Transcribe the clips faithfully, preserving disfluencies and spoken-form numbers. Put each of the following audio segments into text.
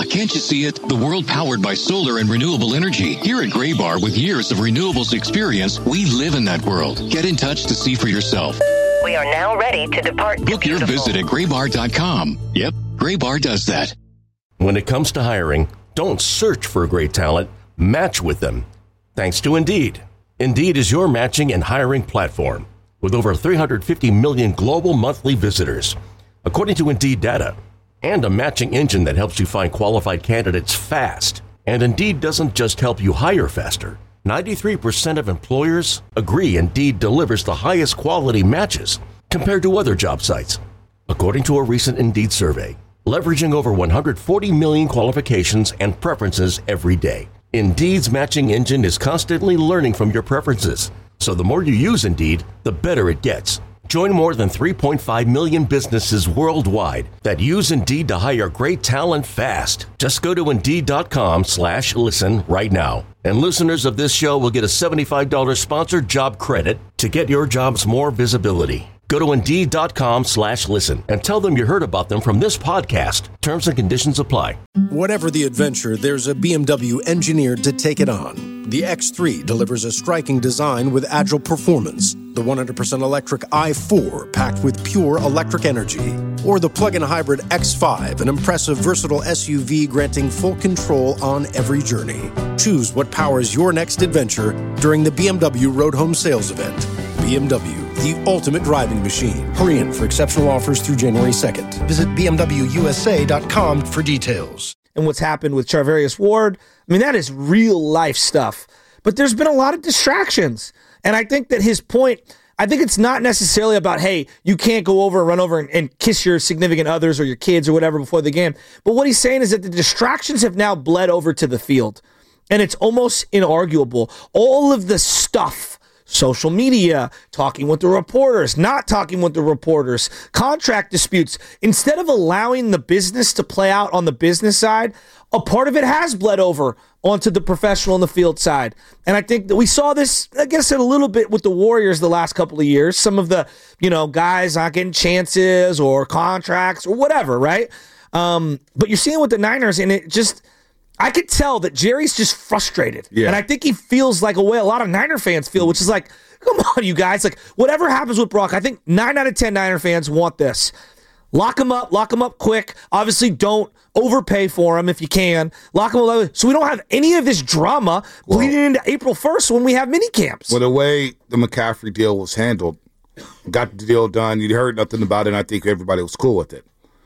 can't you see it? The world powered by solar and renewable energy. Here at Graybar, with years of renewables experience, we live in that world. Get in touch to see for yourself. We are now ready to depart. Book your visit at graybar dot com. Yep, Graybar does that. When it comes to hiring, don't search for great talent, match with them. Thanks to Indeed. Indeed is your matching and hiring platform with over three hundred fifty million global monthly visitors, according to Indeed data, and a matching engine that helps you find qualified candidates fast. And Indeed doesn't just help you hire faster. ninety-three percent of employers agree Indeed delivers the highest quality matches compared to other job sites, according to a recent Indeed survey, leveraging over one hundred forty million qualifications and preferences every day. Indeed's matching engine is constantly learning from your preferences, so the more you use Indeed, the better it gets. Join more than three point five million businesses worldwide that use Indeed to hire great talent fast. Just go to Indeed.com slash listen right now. And listeners of this show will get a seventy-five dollars sponsored job credit to get your jobs more visibility. Go to Indeed.com slash listen and tell them you heard about them from this podcast. Terms and conditions apply. Whatever the adventure, there's a B M W engineered to take it on. The X three delivers a striking design with agile performance. The one hundred percent electric i four packed with pure electric energy. Or the plug-in hybrid X five, an impressive versatile S U V granting full control on every journey. Choose what powers your next adventure during the B M W Road Home Sales Event. B M W, the ultimate driving machine. Hurry in for exceptional offers through January second. Visit B M W U S A dot com for details. And what's happened with Charvarius Ward, I mean, that is real life stuff. But there's been a lot of distractions. And I think that his point, I think it's not necessarily about, hey, you can't go over and run over and, and kiss your significant others or your kids or whatever before the game. But what he's saying is that the distractions have now bled over to the field. And it's almost inarguable. All of the stuff, social media, talking with the reporters, not talking with the reporters, contract disputes, instead of allowing the business to play out on the business side, a part of it has bled over onto the professional and the field side. And I think that we saw this, I guess, a little bit with the Warriors the last couple of years. Some of the, you know, guys not getting chances or contracts or whatever, right? Um, but you're seeing with the Niners, and it just, I could tell that Jerry's just frustrated. Yeah. And I think he feels like a way a lot of Niner fans feel, which is like, come on, you guys. Like, whatever happens with Brock, I think nine out of ten Niner fans want this. Lock him up. Lock him up quick. Obviously, don't overpay for him if you can. Lock him up so we don't have any of this drama well, bleeding into April first when we have mini camps. Well, the way the McCaffrey deal was handled, got the deal done. You heard nothing about it, and I think everybody was cool with it.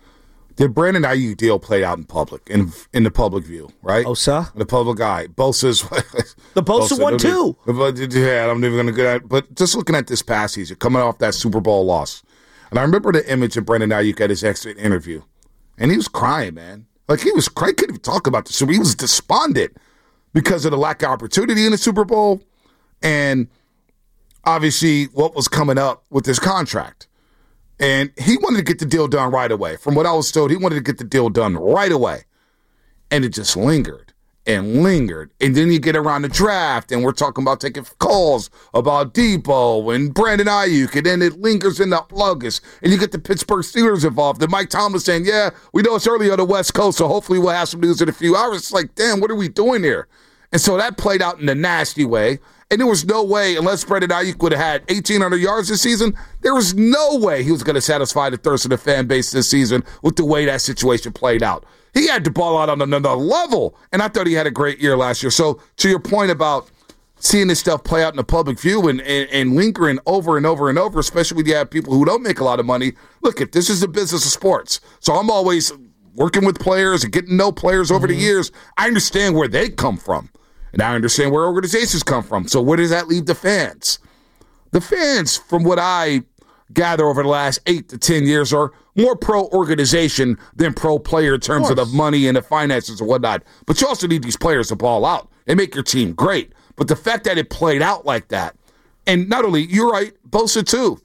The Brandon Ayuk deal played out in public, in in the public view, right? Bosa? The public eye. Bosa's. The Bosa, Bosa one, too. Yeah, I'm never going to get at it. But just looking at this past season, coming off that Super Bowl loss, and I remember the image of Brandon Ayuk at his exit interview, and he was crying, man. Like, he was crying. He couldn't even talk about the Super Bowl. He was despondent because of the lack of opportunity in the Super Bowl and, obviously, what was coming up with his contract. And he wanted to get the deal done right away. From what I was told, he wanted to get the deal done right away. And it just lingered and lingered. And then you get around the draft, and we're talking about taking calls about Debo and Brandon Ayuk, and then it lingers in the August. And you get the Pittsburgh Steelers involved. And Mike Tomlin saying, yeah, we know it's early on the West Coast, so hopefully we'll have some news in a few hours. It's like, damn, what are we doing here? And so that played out in a nasty way. And there was no way, unless Brandon Ayuk would have had eighteen hundred yards this season, there was no way he was going to satisfy the thirst of the fan base this season with the way that situation played out. He had the ball out on another level, and I thought he had a great year last year. So to your point about seeing this stuff play out in the public view and, and, and lingering over and over and over, especially when you have people who don't make a lot of money, look, if this is the business of sports, so I'm always working with players and getting to know players over mm-hmm. the years, I understand where they come from. And I understand where organizations come from. So where does that leave the fans? The fans, from what I gather over the last eight to ten years, are more pro-organization than pro-player in terms of, of the money and the finances and whatnot. But you also need these players to ball out and make your team great. But the fact that it played out like that, and not only, you're right, Bosa too,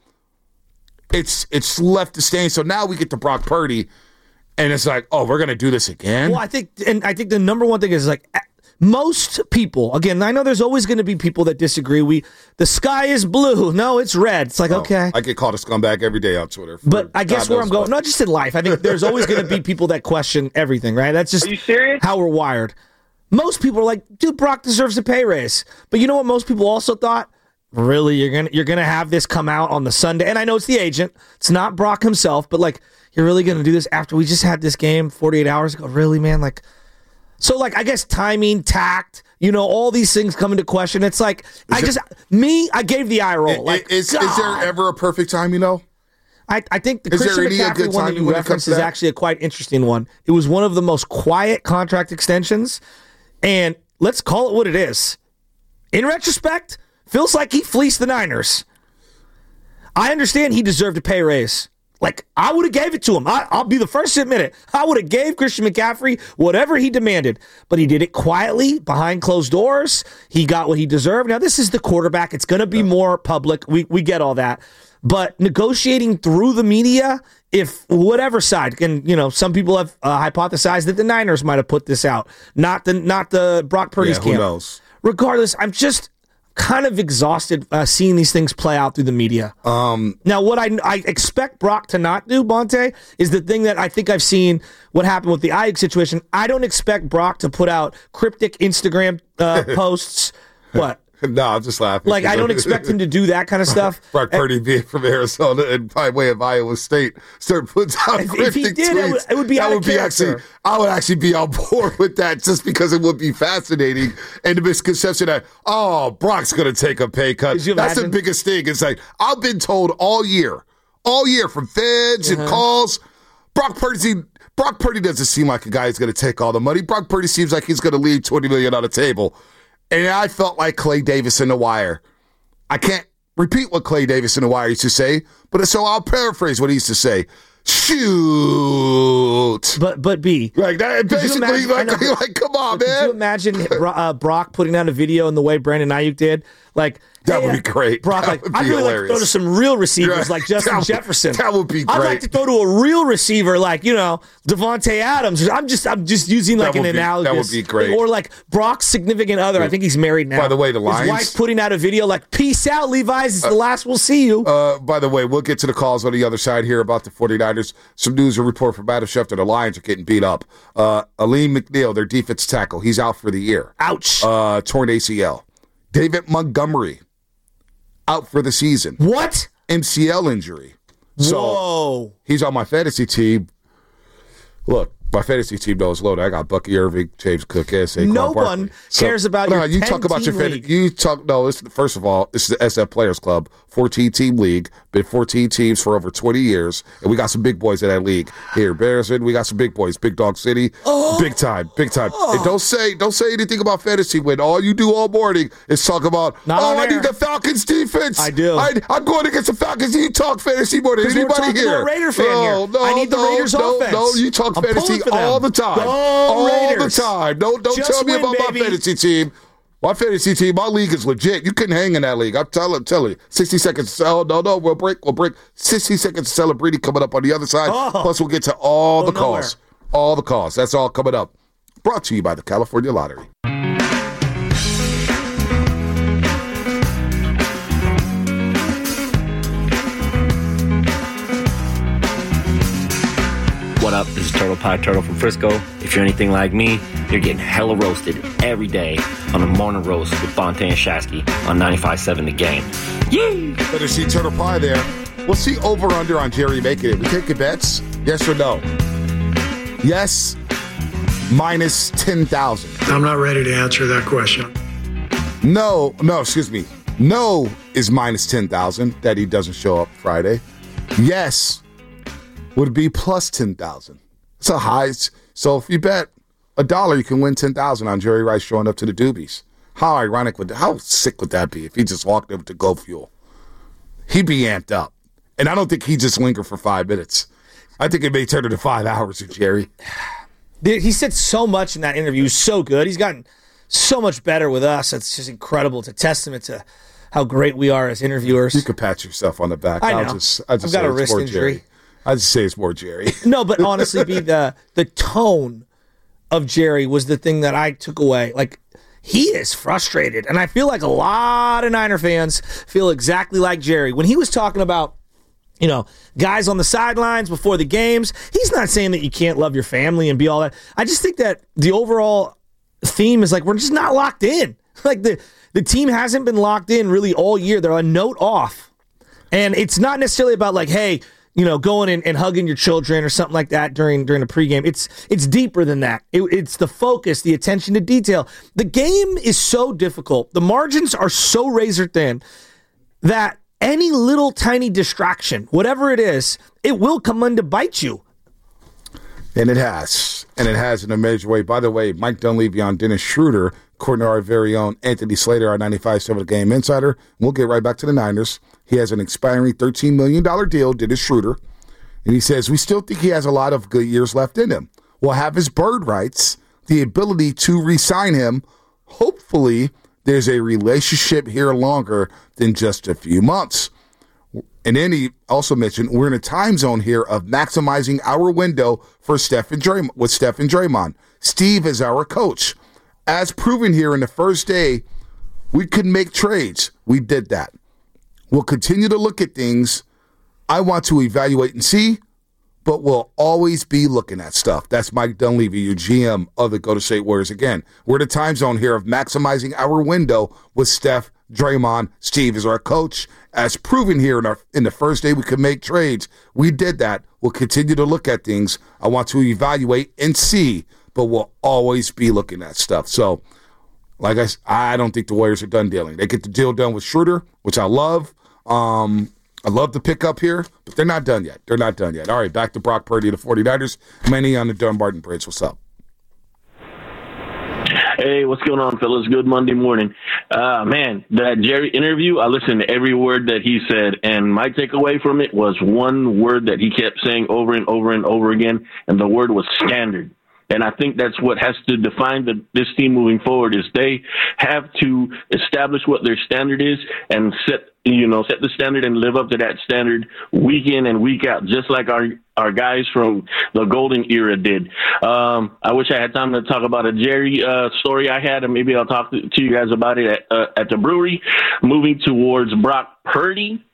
it's it's left to stain. So now we get to Brock Purdy, and it's like, oh, we're going to do this again? Well, I think, and I think the number one thing is like, most people, again, I know there's always going to be people that disagree. We, the sky is blue. No, it's red. It's like, oh, okay. I get called a scumbag every day on Twitter. But I guess God where I'm going, what. not just in life, I think there's always going to be people that question everything, right? That's just Are you serious? how we're wired. Most people are like, dude, Brock deserves a pay raise. But you know what most people also thought? Really, you're gonna you're gonna have this come out on the Sunday, and I know it's the agent, it's not Brock himself, but like, you're really gonna do this after we just had this game forty-eight hours ago? Really, man? Like, so like, I guess timing, tact, you know, all these things come into question. It's like, is I just me, I gave the eye roll. Is, like, is, is there ever a perfect time? You know, I I think the is Christian McCaffrey one that you referenced is actually a quite interesting one. It was one of the most quiet contract extensions, and let's call it what it is. In retrospect, feels like he fleeced the Niners. I understand he deserved a pay raise. Like, I would have gave it to him. I, I'll be the first to admit it. I would have gave Christian McCaffrey whatever he demanded. But he did it quietly, behind closed doors. He got what he deserved. Now, this is the quarterback. It's going to be more public. We we get all that. But negotiating through the media, if whatever side, and you know, some people have uh, hypothesized that the Niners might have put this out, not the not the Brock Purdy's yeah, who camp. knows? Regardless, I'm just kind of exhausted uh, seeing these things play out through the media. Um, now, what I, I expect Brock to not do, Bonte, is the thing that I think I've seen what happened with the Ayuk situation. I don't expect Brock to put out cryptic Instagram uh, posts. What? No, I'm just laughing. Like, I don't expect him to do that kind of stuff. Brock Purdy being from Arizona and by way of Iowa State, start puts out if, cryptic if he did, tweets. It would, it would be that out would of be character. actually. I would actually be on board with that just because it would be fascinating. And the misconception that, oh, Brock's going to take a pay cut. That's imagine? the biggest thing. It's like, I've been told all year, all year from feds uh-huh. and calls, Brock Purdy, Brock Purdy doesn't seem like a guy who's going to take all the money. Brock Purdy seems like he's going to leave twenty million dollars on the table. And I felt like Clay Davis in The Wire. I can't repeat what Clay Davis in The Wire used to say, but so I'll paraphrase what he used to say. Shoot. But but B. Like that, basically, imagine, like, know, like, come on, man. Could you imagine uh, Brock putting out a video in the way Brandon Ayuk did? Like, that hey, would be great. Brock, that like, I'd really hilarious. like to throw to some real receivers yeah, like Justin that Jefferson. Would, that would be great. I'd like to throw to a real receiver like, you know, Devontae Adams. I'm just I'm just using like an analogous. That would be great. Or like Brock's significant other. Yeah. I think he's married now. By the way, the Lions. His wife putting out a video like, peace out, Levi's. It's uh, the last we'll see you. Uh, by the way, we'll get to the calls on the other side here about the 49ers. Some news and report from Adam Schefter. The Lions are getting beat up. Uh, Aleem McNeil, their defense tackle, he's out for the year. Ouch. Uh, torn A C L. David Montgomery, out for the season. What? M C L injury. So Whoa. He's on my fantasy team. Look, my fantasy team knows loaded. I got Bucky Irving, James Cook, S A. No one so, cares about no, your you talk about your league. You talk no. It's, first of all, this is the S F Players Club, fourteen team league. Been fourteen teams for over twenty years, and we got some big boys in that league. Here, Barrison, we got some big boys, Big Dog City, oh. big time, big time. Oh. And don't say don't say anything about fantasy when all you do all morning is talk about. Not oh, I air. need the Falcons defense. I do. I, I'm going against the Falcons. You talk fantasy more than anybody we're here. A Raider fan no, here. no, I need no, the Raiders no, offense. No, you talk I'm fantasy all the time. Go all Raiders. the time. Don't don't Just tell me win, about baby. my fantasy team. My fantasy team, my league is legit. You couldn't hang in that league. I'm telling, telling you. sixty seconds. Oh, no, no, we'll break. We'll break. sixty seconds to celebrity coming up on the other side. Oh. Plus, we'll get to all Go the calls. Nowhere. All the calls. That's all coming up. Brought to you by the California Lottery. What up? This is Turtle Pie Turtle from Frisco. If you're anything like me, you're getting hella roasted every day on the morning roast with Bonte and Shasky on ninety-five point seven The Game. Yee! Better see Turtle Pie there. We'll see over under on Jerry making it. We taking bets? Yes or no? Yes, minus ten thousand. I'm not ready to answer that question. No, no, excuse me. No is minus ten thousand that he doesn't show up Friday. Yes would be plus ten thousand. It's a high. So if you bet a dollar, you can win ten thousand on Jerry Rice showing up to the Doobies. How ironic would that, how sick would that be if he just walked up to Go Fuel? He'd be amped up. And I don't think he'd just linger for five minutes. I think it may turn into five hours with Jerry. He said so much in that interview. He was so good. He's gotten so much better with us. It's just incredible. It's a testament to how great we are as interviewers. You could pat yourself on the back. I know. I'll just, I'll just I've got say a wrist more injury. Jerry. I just say it's more Jerry. No, but honestly, be the the tone of Jerry was the thing that I took away. Like, he is frustrated. And I feel like a lot of Niner fans feel exactly like Jerry. When he was talking about, you know, guys on the sidelines before the games, he's not saying that you can't love your family and be all that. I just think that the overall theme is like, we're just not locked in. Like the, the team hasn't been locked in really all year. They're a note off. And it's not necessarily about like, hey, you know, going and, and hugging your children or something like that during during a pregame. It's it's deeper than that. It, it's the focus, the attention to detail. The game is so difficult. The margins are so razor thin that any little tiny distraction, whatever it is, it will come in to bite you. And it has. And it has in a major way. By the way, Mike Dunleavy on Dennis Schroeder, according to our very own Anthony Slater, our ninety-five point seven Game Insider. We'll get right back to the Niners. He has an expiring thirteen million dollars deal, Dennis Schroeder. And he says, we still think he has a lot of good years left in him. We'll have his bird rights, the ability to re-sign him. Hopefully, there's a relationship here longer than just a few months. And then he also mentioned we're in a time zone here of maximizing our window for Steph and Draymond, with Steph and Draymond. Steve is our coach. As proven here in the first day, we could make trades. We did that. We'll continue to look at things. I want to evaluate and see, but we'll always be looking at stuff. That's Mike Dunleavy, your G M of the Golden State Warriors. Again, we're in a time zone here of maximizing our window with Steph, Draymond. Steve is our coach. As proven here in, our, in the first day, we could make trades. We did that. We'll continue to look at things. I want to evaluate and see, but we'll always be looking at stuff. So, like I said, I don't think the Warriors are done dealing. They get the deal done with Schroeder, which I love. Um, I love the pickup here, but they're not done yet. They're not done yet. All right, back to Brock Purdy, the 49ers. Manny on the Dumbarton Bridge. What's up? Hey, what's going on, fellas? Good Monday morning. Uh, man, that Jerry interview, I listened to every word that he said, and my takeaway from it was one word that he kept saying over and over and over again, and the word was standard. And I think that's what has to define the, this team moving forward is they have to establish what their standard is and set, you know, set the standard and live up to that standard week in and week out, just like our, our guys from the golden era did. Um, I wish I had time to talk about a Jerry uh, story I had, and maybe I'll talk to, to you guys about it at, uh, at the brewery. Moving towards Brock Purdy,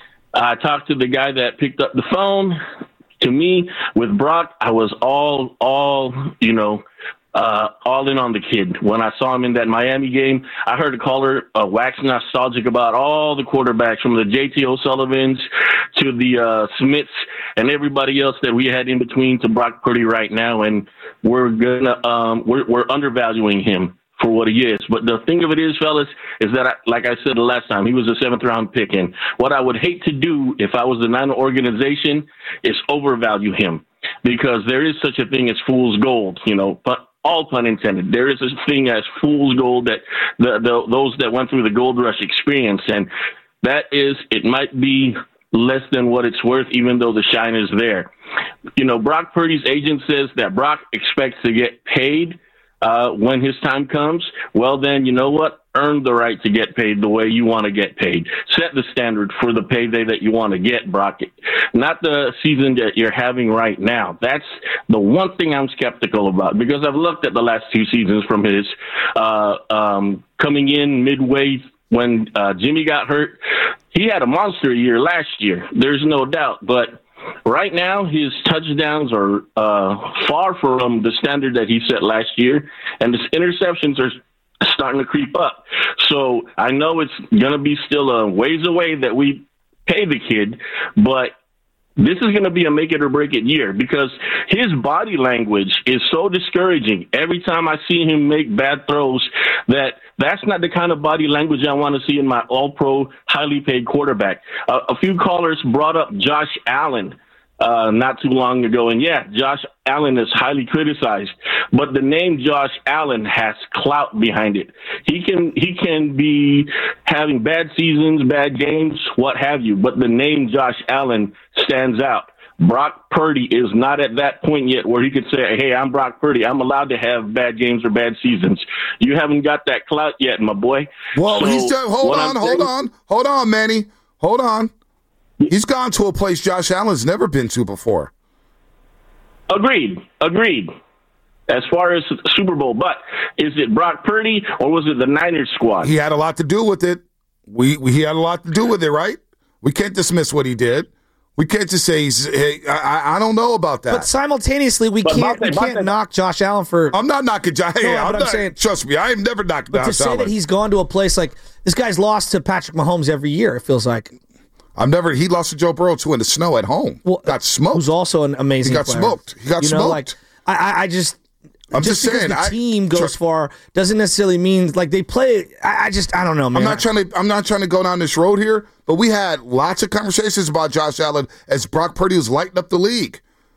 I talked to the guy that picked up the phone. To me, with Brock, I was all, all, you know, uh, all in on the kid. When I saw him in that Miami game, I heard a caller uh, wax nostalgic about all the quarterbacks, from the J T O'Sullivans to the uh, Smiths and everybody else that we had in between to Brock Purdy right now, and we're gonna, um, we're, we're undervaluing him for what he is. But the thing of it is, fellas, is that, I, like I said the last time, he was a seventh round pick. And what I would hate to do if I was the Niner organization is overvalue him, because there is such a thing as fool's gold, you know, but all pun intended. There is a thing as fool's gold that the, the those that went through the gold rush experience. And that is, it might be less than what it's worth, even though the shine is there. You know, Brock Purdy's agent says that Brock expects to get paid Uh, when his time comes. Well, then, you know what? Earn the right to get paid the way you want to get paid. Set the standard for the payday that you want to get, Brock. Not the season that you're having right now. That's the one thing I'm skeptical about, because I've looked at the last two seasons from his uh, um, coming in midway when uh, Jimmy got hurt. He had a monster year last year. There's no doubt. But right now, his touchdowns are uh, far from the standard that he set last year, and his interceptions are starting to creep up. So I know it's going to be still a ways away that we pay the kid, but this is going to be a make it or break it year, because his body language is so discouraging. Every time I see him make bad throws, that that's not the kind of body language I want to see in my all-pro, highly paid quarterback. Uh, a few callers brought up Josh Allen uh, not too long ago, and yeah, Josh Allen is highly criticized, but the name Josh Allen has clout behind it. He can he can be having bad seasons, bad games, what have you, but the name Josh Allen stands out. Brock Purdy is not at that point yet where he could say, hey, I'm Brock Purdy. I'm allowed to have bad games or bad seasons. You haven't got that clout yet, my boy. Well, so he's done, hold on, I'm hold saying, on, hold on, Manny. Hold on. He's gone to a place Josh Allen's never been to before. Agreed. Agreed. as far as the Super Bowl. But is it Brock Purdy or was it the Niners squad? He had a lot to do with it. We, we he had a lot to do with it, right? We can't dismiss what he did. We can't just say he's. Hey, I, I don't know about that. But simultaneously, we But can't Monte- we can't Monte- knock Josh Allen for. I'm not knocking Josh. Hey, No, I'm but I'm not, saying- trust me, I have never knocked But down to say Allen. that he's gone to a place like this guy's lost to Patrick Mahomes every year, it feels like. I've never. He lost to Joe Burrow too in the snow at home. Well, got smoked. Who's also an amazing. He got player. smoked. He got you know, smoked. Like I, I, I just. I'm just, just because saying, the I- team goes trust- far doesn't necessarily mean like they play. I, I just I don't know, man. I'm not trying to. I'm not trying to go down this road here, but we had lots of conversations about Josh Allen as Brock Purdy was lighting up the league,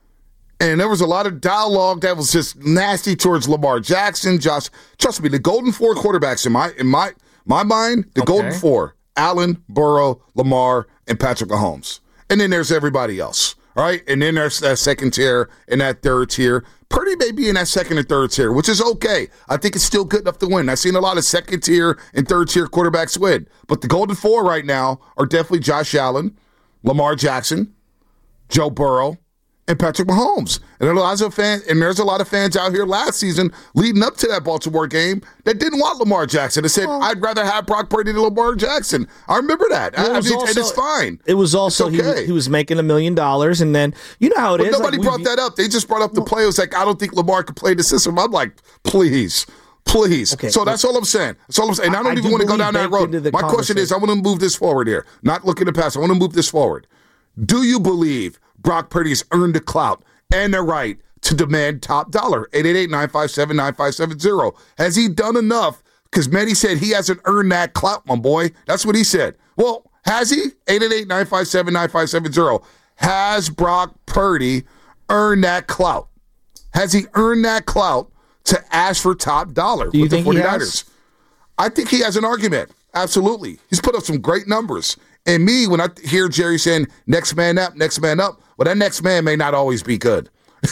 and there was a lot of dialogue that was just nasty towards Lamar Jackson. Josh, trust me, the Golden Four quarterbacks in my in my my mind, the Okay. Golden Four: Allen, Burrow, Lamar, and Patrick Mahomes, and then there's everybody else. All right, and then there's that second tier and that third tier. Purdy may be in that second and third tier, which is okay. I think it's still good enough to win. I've seen a lot of second tier and third tier quarterbacks win. But the Golden Four right now are definitely Josh Allen, Lamar Jackson, Joe Burrow, and Patrick Mahomes. And, there are lots of fans, and there's a lot of fans out here last season leading up to that Baltimore game that didn't want Lamar Jackson. They said, I'd rather have Brock Purdy than Lamar Jackson. I remember that. I, I mean, and it's fine. It was also It's he, was- okay. he was making a million dollars, and then you know how it But is. nobody like, brought we- that up. They just brought up the play. It was like, I don't think Lamar could play the system. I'm like, please, please. Okay, so but- that's all I'm saying. That's all I'm saying. And I don't I- I even do want to go believe down that baked road. into the My question is, I want to move this forward here. Not looking to pass. I want to move this forward. Do you believe Brock Purdy has earned the clout and the right to demand top dollar? eight eight eight, nine five seven, nine five seven zero. Has he done enough? Because Manny said he hasn't earned that clout, my boy. That's what he said. Well, has he? eight eight eight, nine five seven, nine five seven zero. Has Brock Purdy earned that clout? Has he earned that clout to ask for top dollar Do you with the think he 49ers? has? I think he has an argument. Absolutely. He's put up some great numbers. And me, when I hear Jerry saying next man up, next man up, well, that next man may not always be good.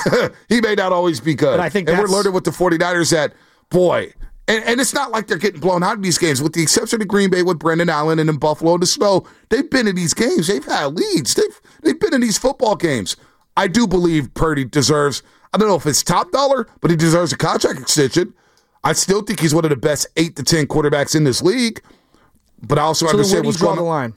He may not always be good. But I think and we're that's- learning with the 49ers that, boy, and, and it's not like they're getting blown out in these games. With the exception of Green Bay with Brendan Allen and in Buffalo in the snow, they've been in these games. They've had leads. They've, they've been in these football games. I do believe Purdy deserves, I don't know if it's top dollar, but he deserves a contract extension. I still think he's one of the best eight to ten quarterbacks in this league. But I also So then where understand do you what's draw going the on. line?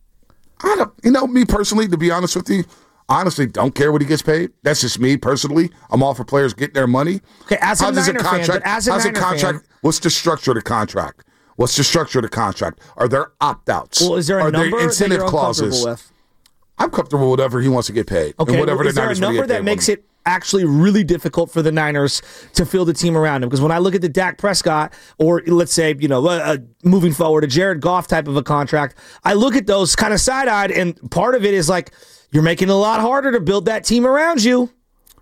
I don't, you know, me personally, to be honest with you, honestly don't care what he gets paid. That's just me personally. I'm all for players getting their money. Okay, as a How does Niner fan, but as a how's Niner contract? fan- What's the structure of the contract? What's the structure of the contract? Are there opt-outs? Well, is there a Are number there incentive that you're clauses? uncomfortable with? I'm comfortable with whatever he wants to get paid. Okay, and whatever well, the is there a Niners want to number get that paid makes with him. it actually really difficult for the Niners to fill the team around him? Because when I look at the Dak Prescott, or let's say, you know, uh, moving forward, a Jared Goff type of a contract, I look at those kind of side-eyed, and part of it is like, you're making it a lot harder to build that team around you.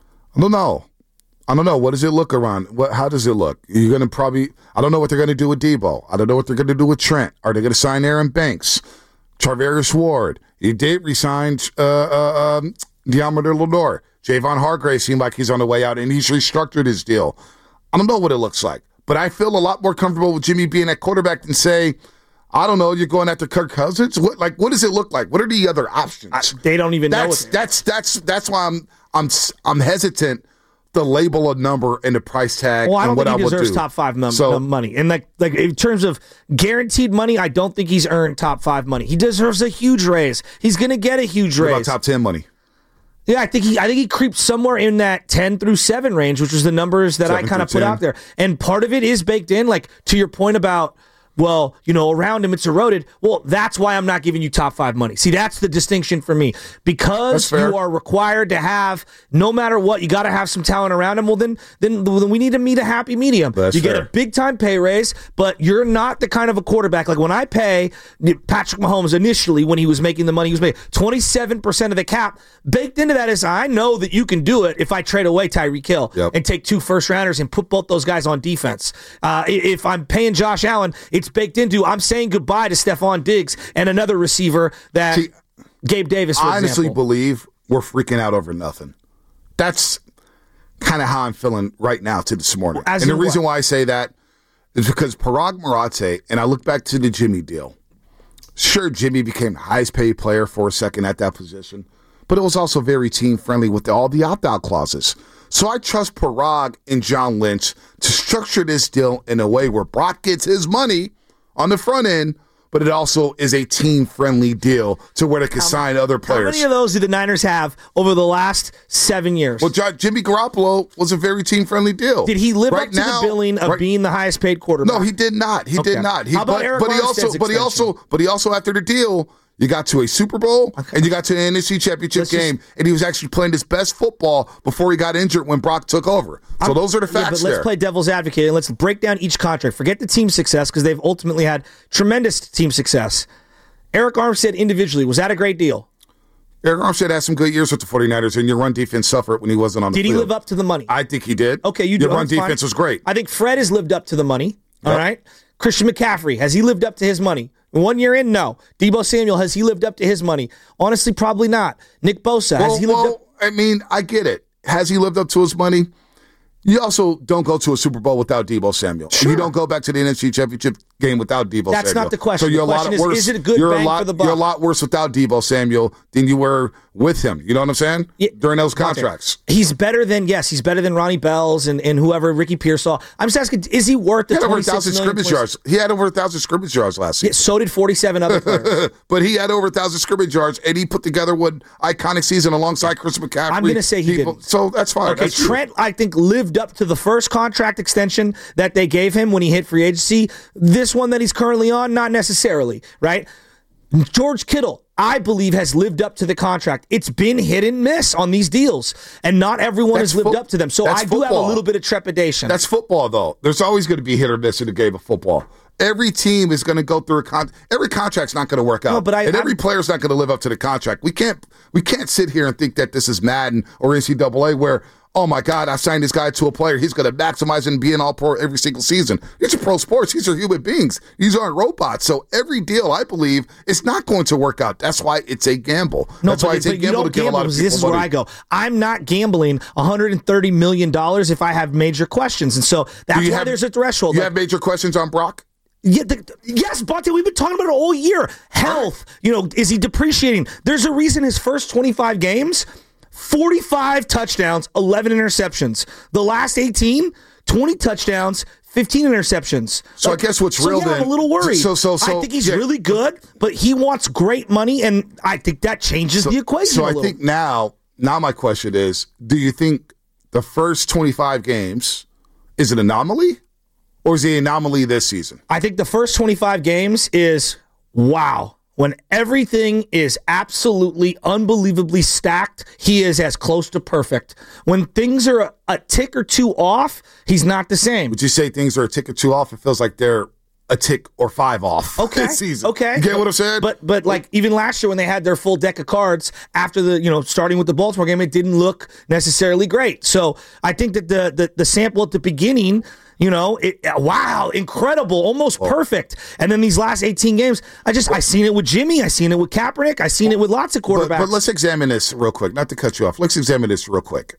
I don't know. I don't know. What does it look around? What? How does it look? You're going to probably, I don't know what they're going to do with Debo. I don't know what they're going to do with Trent. Are they going to sign Aaron Banks? Charvarius Ward. He did resign uh, uh, um, Deommodore Lenoir. Javon Hargrave seemed like he's on the way out, and he's restructured his deal. I don't know what it looks like, but I feel a lot more comfortable with Jimmy being at quarterback than say, I don't know, you're going after Kirk Cousins. What like what does it look like? What are the other options? I, they don't even that's, know. That's that's that's why I'm I'm I'm hesitant to label a number and a price tag. Well, I don't and what think he I would deserves do. top five num- So- num- money. And like, like in terms of guaranteed money, I don't think he's earned top five money. He deserves a huge raise. He's going to get a huge What raise. about top ten money? Yeah, I think he I think he creeps somewhere in that ten through seven range, which was the numbers that I Seven kind of through put ten. out there. And part of it is baked in, like to your point about, well, you know, around him it's eroded. Well, that's why I'm not giving you top five money. See, that's the distinction for me. Because That's fair. you are required to have, no matter what, you got to have some talent around him. Well, then, then, then we need to meet a happy medium. That's you get fair. a big time pay raise, but you're not the kind of a quarterback. Like when I pay Patrick Mahomes initially, when he was making the money he was making, twenty-seven percent of the cap baked into that is I know that you can do it if I trade away Tyreek Hill Yep. and take two first rounders and put both those guys on defense. Uh, i- if I'm paying Josh Allen, it's baked into I'm saying goodbye to Stephon Diggs and another receiver that See, Gabe Davis, for I honestly example. believe we're freaking out over nothing. That's kind of how I'm feeling right now to this morning. As and the in reason what? why I say that is because Parag Marathe, and I look back to the Jimmy deal. Sure, Jimmy became the highest paid player for a second at that position, but it was also very team friendly with all the opt out clauses. So I trust Parag and John Lynch to structure this deal in a way where Brock gets his money on the front end, but it also is a team-friendly deal to where they can how sign many, other players. How many of those do the Niners have over the last seven years? Well, John, Jimmy Garoppolo was a very team-friendly deal. Did he live right up to now, the billing of right, being the highest-paid quarterback? No, he did not. He okay. did not. He, how about but, Eric but he also, Armstead's but he also, but he also, after the deal, you got to a Super Bowl okay. and you got to an N F C Championship Let's game, just, and he was actually playing his best football before he got injured when Brock took over. So I'm, those are the facts. Yeah, but let's there. play devil's advocate and let's break down each contract. Forget the team success because they've ultimately had tremendous team success. Eric Armstead individually, was that a great deal? Eric Armstead had some good years with the 49ers, and your run defense suffered when he wasn't on the did field. Did he live up to the money? I think he did. Okay, you do. Your run defense fine. was great. I think Fred has lived up to the money. All yep. right. Christian McCaffrey, has he lived up to his money? One year in, no. Deebo Samuel, has he lived up to his money? Honestly, probably not. Nick Bosa, well, has he lived well, up? I mean, I get it. Has he lived up to his money? You also don't go to a Super Bowl without Deebo Samuel. Sure. You don't go back to the N F C Championship game without Deebo That's Samuel. That's not the question. So you're the a question lot is, worse. is it a good you're bang a lot, for the buck? You're a lot worse without Deebo Samuel than you were with him. You know what I'm saying? Yeah. During those contracts. Okay. He's better than, yes, he's better than Ronnie Bells and, and whoever Ricky Pearsall. I'm just asking, is he worth the he had over a twenty-six thousand million scrimmage yards. He had over a thousand scrimmage yards last season. Yeah, so did forty-seven other players. But he had over a thousand scrimmage yards, and he put together one iconic season alongside Chris McCaffrey. I'm going to say he People, didn't. So that's fine. Okay, that's Trent, I think, lived up to the first contract extension that they gave him when he hit free agency. This one that he's currently on, not necessarily, right? George Kittle, I believe, has lived up to the contract. It's been hit and miss on these deals, and not everyone that's has lived fo- up to them. So I do football. have a little bit of trepidation. That's football, though. There's always going to be hit or miss in the game of football. Every team is going to go through a con. Every contract's not going to work out, no, but I, and every I'm, player's not going to live up to the contract. We can't. We can't sit here and think that this is Madden or N C double A where, oh my God, I signed this guy to a player. He's going to maximize and be an all-pro every single season. These are pro sports. These are human beings. These aren't robots. So every deal, I believe, is not going to work out. That's why it's a gamble. No, That's but, why it's a gamble to give a lot of people This is money. where I go. I'm not gambling one hundred thirty million dollars if I have major questions. And so that's why have, there's a threshold. You like, have major questions on Brock? Yeah, the, yes, Bonte, we've been talking about it all year. Health, you know, is he depreciating? There's a reason his first twenty-five games, forty-five touchdowns, eleven interceptions. The last eighteen, twenty touchdowns, fifteen interceptions. So like, I guess what's so real yeah, then? I'm a little worried. So, so, so, I think he's yeah. really good, but he wants great money, and I think that changes so, the equation So a I little. think now, now my question is, do you think the first twenty-five games is an anomaly? Or is the anomaly this season? I think the first twenty-five games is, wow. When everything is absolutely unbelievably stacked, he is as close to perfect. When things are a, a tick or two off, he's not the same. Would you say things are a tick or two off? It feels like they're a tick or five off okay. this season. Okay. You get what I'm saying? But but like even last year when they had their full deck of cards after the, you know, starting with the Baltimore game, it didn't look necessarily great. So I think that the the, the sample at the beginning, you know, it, wow, incredible, almost perfect. And then these last eighteen games, I just, I seen it with Jimmy. I seen it with Kaepernick. I seen it with lots of quarterbacks. But, but let's examine this real quick. Not to cut you off. Let's examine this real quick.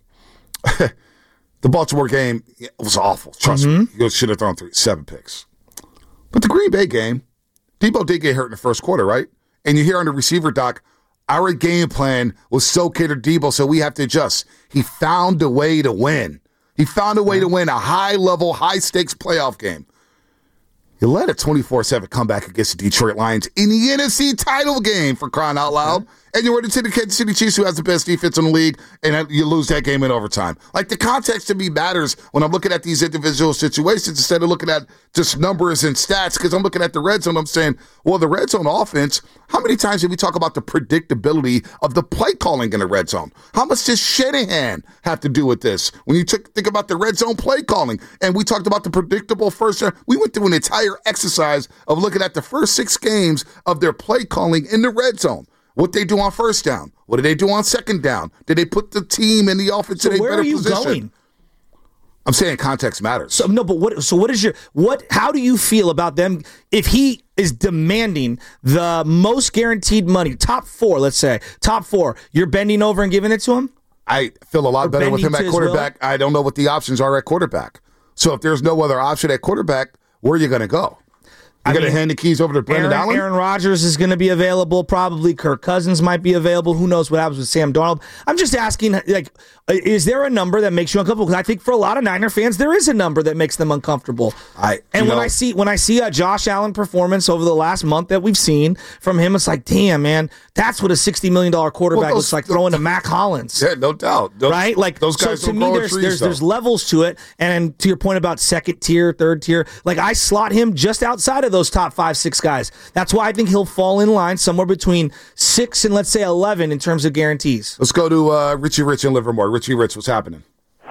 The Baltimore game was awful. Trust mm-hmm. me. You should have thrown three, seven picks. But the Green Bay game, Deebo did get hurt in the first quarter, right? And you hear on the receiver doc, our game plan was so catered to Deebo, so we have to adjust. He found a way to win. He found a way to win a high-level, high-stakes playoff game. You led a twenty-four seven comeback against the Detroit Lions in the N F C title game, for crying out loud. And you were to the Kansas City Chiefs, who has the best defense in the league, and you lose that game in overtime. Like, the context to me matters when I'm looking at these individual situations instead of looking at just numbers and stats, because I'm looking at the red zone. I'm saying, well, the red zone offense, how many times did we talk about the predictability of the play calling in the red zone? How much does Shanahan have to do with this? When you took, think about the red zone play calling, and we talked about the predictable first, we went through an entire exercise of looking at the first six games of their play calling in the red zone. What they do on first down? What do they do on second down? Did they put the team in the offense so in a where better are you position? Going? I'm saying context matters. So no, but what? So what is your what? How do you feel about them if he is demanding the most guaranteed money, top four, let's say, top four? You're bending over and giving it to him. I feel a lot or better with him at quarterback. Will? I don't know what the options are at quarterback. So if there's no other option at quarterback, where are you going to go? You got to hand the keys over to Brendan Aaron, Allen? Aaron Rodgers is going to be available. Probably Kirk Cousins might be available. Who knows what happens with Sam Darnold? I'm just asking, like, is there a number that makes you uncomfortable? Because I think for a lot of Niner fans, there is a number that makes them uncomfortable. I, and when know, I see when I see a Josh Allen performance over the last month that we've seen from him, it's like, damn, man, that's what a sixty million dollars quarterback well, those, looks like throwing to Mac Hollins. Yeah, no doubt. Those, right? Like those guys so to don't me, grow there's trees, there's, there's levels to it. And to your point about second tier, third tier, like I slot him just outside of those top five, six guys. That's why I think he'll fall in line somewhere between six and let's say eleven in terms of guarantees. Let's go to uh, Richie Rich in Livermore. Richie Rich, what's happening?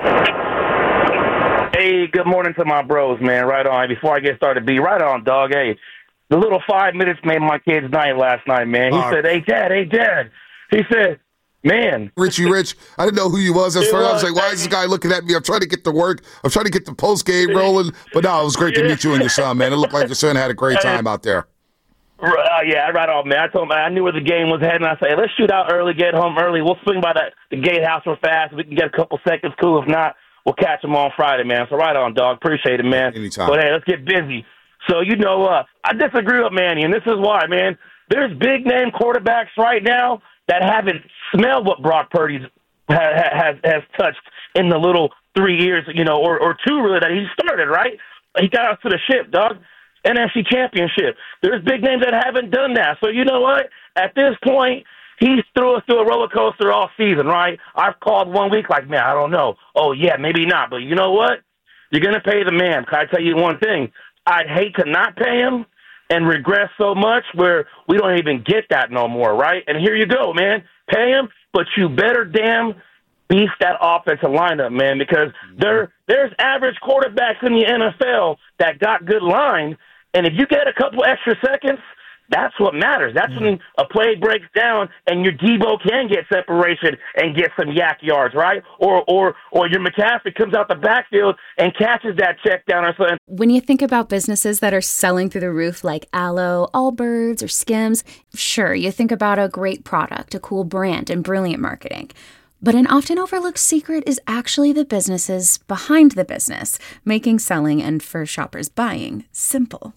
Hey, good morning to my bros, man. Right on. Before I get started, be right on, dog. Hey, the little five minutes made my kid's night last night, man. He uh, said, hey, Dad, hey, Dad. He said, man. Richie Rich, I didn't know who you was at first. I was like, why is this guy looking at me? I'm trying to get to work. I'm trying to get the post game rolling. But no, it was great to meet you and your son, man. It looked like your son had a great time out there. Uh, yeah, right on, man. I told him I knew where the game was heading. I said, hey, let's shoot out early, get home early. We'll swing by the, the gatehouse real fast. We can get a couple seconds. Cool. If not, we'll catch them on Friday, man. So right on, dog. Appreciate it, man. Anytime. But, hey, let's get busy. So, you know, uh, I disagree with Manny, and this is why, man. There's big-name quarterbacks right now that haven't smelled what Brock Purdy ha- has has touched in the little three years, you know, or, or two, really, that he started, right? He got us to the ship, dog. N F C Championship. There's big names that haven't done that. So you know what? At this point, he threw us through a roller coaster all season, right? I've called one week like, man, I don't know. Oh, yeah, maybe not. But you know what? You're going to pay the man. Can I tell you one thing? I'd hate to not pay him and regress so much where we don't even get that no more, right? And here you go, man. Pay him, but you better damn beef that offensive lineup, man, because there there's average quarterbacks in the N F L that got good line, and if you get a couple extra seconds, that's what matters. That's mm-hmm. when a play breaks down and your Debo can get separation and get some yak yards, right? Or or or your McCaffrey comes out the backfield and catches that check down or something. When you think about businesses that are selling through the roof like Aloe, Allbirds, or Skims, sure, you think about a great product, a cool brand, and brilliant marketing. But an often overlooked secret is actually the businesses behind the business, making selling and for shoppers buying simple.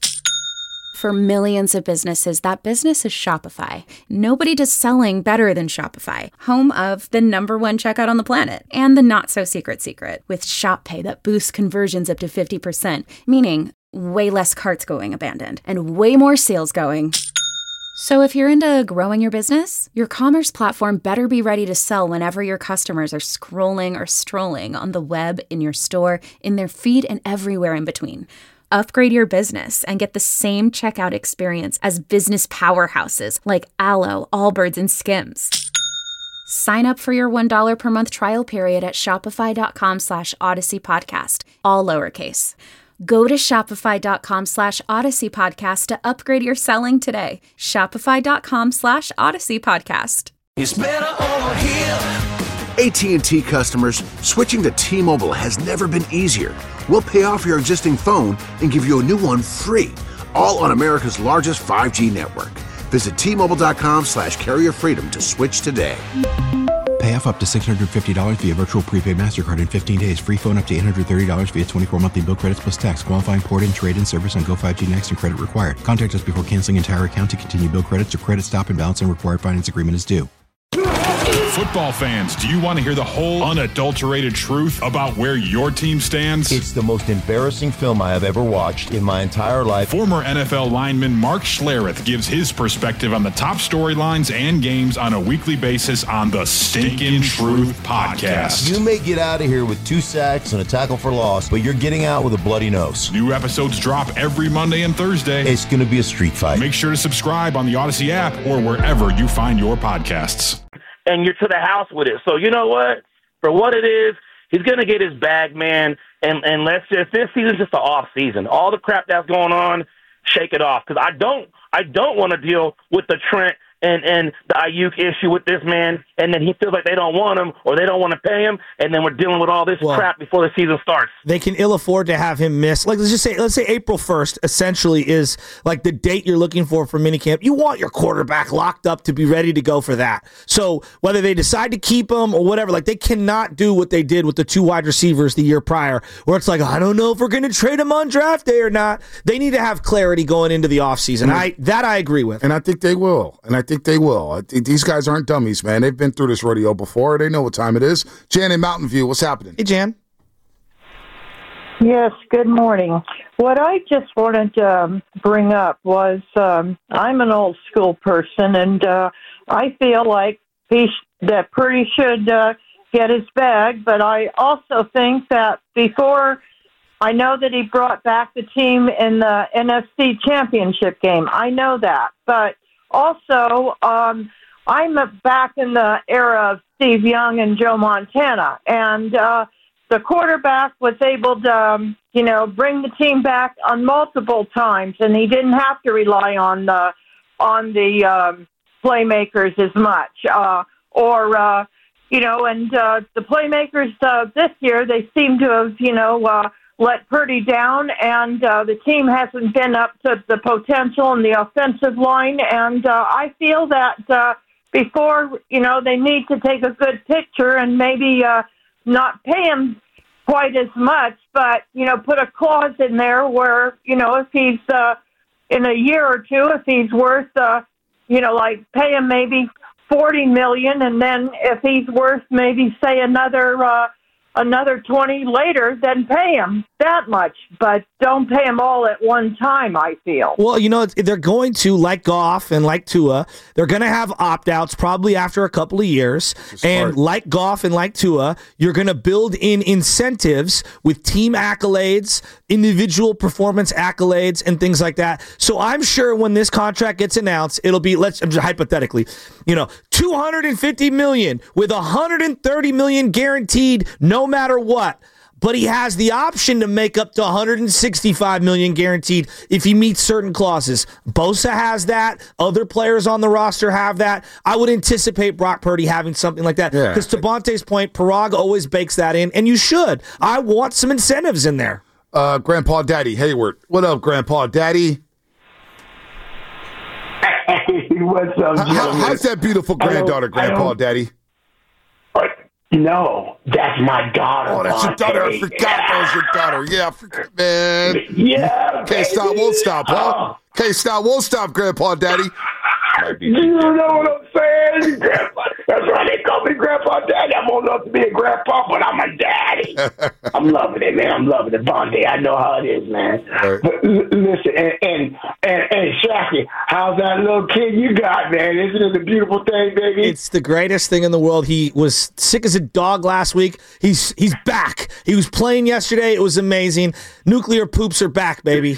For millions of businesses, that business is Shopify. Nobody does selling better than Shopify, home of the number one checkout on the planet and the not-so-secret secret with Shop Pay that boosts conversions up to fifty percent, meaning way less carts going abandoned and way more sales going. So if you're into growing your business, your commerce platform better be ready to sell whenever your customers are scrolling or strolling on the web, in your store, in their feed, and everywhere in between. Upgrade your business and get the same checkout experience as business powerhouses like Aloe, Allbirds, and Skims. Sign up for your one dollar per month trial period at shopify.com slash Odyssey Podcast, all lowercase. Go to shopify.com slash Odyssey Podcast to upgrade your selling today. Shopify.com slash Odyssey Podcast. It's better over here. A T and T customers, switching to T-Mobile has never been easier. We'll pay off your existing phone and give you a new one free, all on America's largest five G network. Visit T-Mobile.com slash carrier freedom to switch today. Pay off up to six hundred fifty dollars via virtual prepaid MasterCard in fifteen days. Free phone up to eight hundred thirty dollars via twenty-four monthly bill credits plus tax. Qualifying port and trade-in service on Go five G Next and credit required. Contact us before canceling entire account to continue bill credits or credit stop and balance and required finance agreement is due. Football fans, do you want to hear the whole unadulterated truth about where your team stands? It's the most embarrassing film I have ever watched in my entire life. Former N F L lineman Mark Schlereth gives his perspective on the top storylines and games on a weekly basis on the Stinkin' Truth Podcast. You may get out of here with two sacks and a tackle for loss, but you're getting out with a bloody nose. New episodes drop every Monday and Thursday. It's going to be a street fight. Make sure to subscribe on the Odyssey app or wherever you find your podcasts. And you're to the house with it. So you know what? For what it is, he's going to get his bag, man. And and let's just, this season's just an off season. All the crap that's going on, shake it off. Because I don't, I don't want to deal with the Trent and, and the Ayuk issue with this man, and then he feels like they don't want him or they don't want to pay him, and then we're dealing with all this well, crap before the season starts. They can ill afford to have him miss. Like, let's just say, let's say April first essentially is like the date you're looking for for minicamp. You want your quarterback locked up to be ready to go for that. So whether they decide to keep him or whatever, like they cannot do what they did with the two wide receivers the year prior, where it's like, I don't know if we're going to trade him on draft day or not. They need to have clarity going into the offseason. I that I agree with. And I think they will. And I think they will. I think these guys aren't dummies, man. They've been through this rodeo before. They know what time it is. Jan in Mountain View, what's happening? Hey, Jan. Yes, good morning. What I just wanted to um, bring up was um, I'm an old school person, and uh, I feel like he sh- that Purdy should uh, get his bag, but I also think that before I know that he brought back the team in the N F C Championship game. I know that. But also, um, I'm back in the era of Steve Young and Joe Montana, and uh, the quarterback was able to, um, you know, bring the team back on multiple times, and he didn't have to rely on the on the um, playmakers as much, uh, or uh, you know, and uh, the playmakers uh, this year they seem to have, you know, uh, let Purdy down, and uh, the team hasn't been up to the potential in the offensive line, and uh, I feel that. Uh, Before, you know, they need to take a good picture and maybe uh, not pay him quite as much, but, you know, put a clause in there where, you know, if he's uh, in a year or two, if he's worth, uh, you know, like pay him maybe forty million dollars, and then if he's worth maybe, say, another uh, another twenty later, then pay him that much, but don't pay him all at one time, I feel. Well, you know, they're going to, like Goff and like Tua, they're going to have opt-outs probably after a couple of years. And like Goff and like Tua, you're going to build in incentives with team accolades, individual performance accolades, and things like that. So I'm sure when this contract gets announced, it'll be, let's hypothetically, you know, two hundred fifty million dollars with one hundred thirty million dollars guaranteed no matter what. But he has the option to make up to one hundred sixty-five million dollars guaranteed if he meets certain clauses. Bosa has that. Other players on the roster have that. I would anticipate Brock Purdy having something like that. Because yeah. to Bonte's point, Parag always bakes that in, and you should. I want some incentives in there. Uh, Grandpa Daddy Hayward. What up, Grandpa Daddy? Hey, what's up, How, how's that beautiful granddaughter, Grandpa Daddy? No, that's my daughter. Oh, that's your daughter. I forgot that was your daughter. Yeah, I forgot, man. Yeah. Can't stop, won't stop, huh? Can't stop, won't stop, Grandpa Daddy. You know what I'm saying? Grandpa. That's why they call me Grandpa Daddy. I'm old enough to be a grandpa, but I'm a daddy. I'm loving it, man. I'm loving it, Bondi. I know how it is, man. Right. But l- listen, and and and, and Shaqy, how's that little kid you got, man? Isn't it a beautiful thing, baby? It's the greatest thing in the world. He was sick as a dog last week. He's he's back. He was playing yesterday. It was amazing. Nuclear poops are back, baby.